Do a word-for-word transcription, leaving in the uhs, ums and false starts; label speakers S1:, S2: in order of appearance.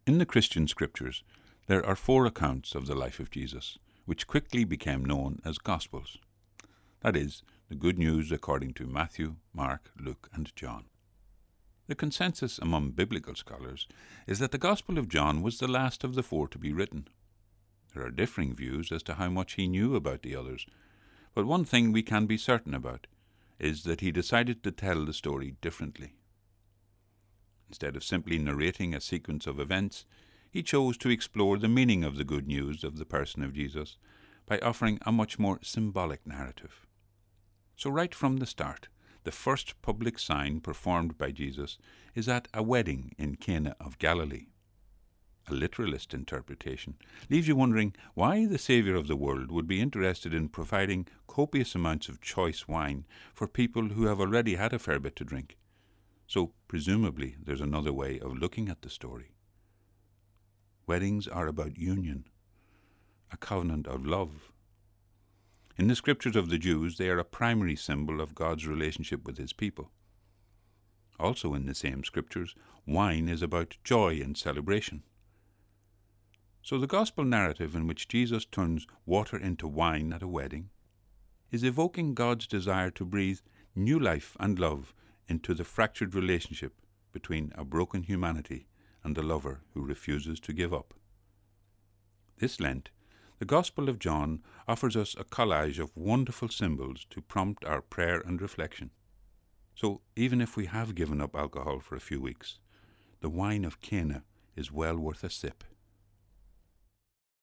S1: In the Christian scriptures, there are four accounts of the life of Jesus, which quickly became known as Gospels. That is, the good news according to Matthew, Mark, Luke, and John. The consensus among biblical scholars is that the Gospel of John was the last of the four to be written. There are differing views as to how much he knew about the others, but one thing we can be certain about is that he decided to tell the story differently. Instead of simply narrating a sequence of events, he chose to explore the meaning of the good news of the person of Jesus by offering a much more symbolic narrative. So right from the start, the first public sign performed by Jesus is at a wedding in Cana of Galilee. A literalist interpretation leaves you wondering why the Saviour of the world would be interested in providing copious amounts of choice wine for people who have already had a fair bit to drink. So presumably there's another way of looking at the story. Weddings are about union, a covenant of love. In the scriptures of the Jews, they are a primary symbol of God's relationship with his people. Also in the same scriptures, wine is about joy and celebration. So the gospel narrative in which Jesus turns water into wine at a wedding is evoking God's desire to breathe new life and love into the fractured relationship between a broken humanity and the lover who refuses to give up. This Lent, the Gospel of John offers us a collage of wonderful symbols to prompt our prayer and reflection. So even if we have given up alcohol for a few weeks, the wine of Cana is well worth a sip.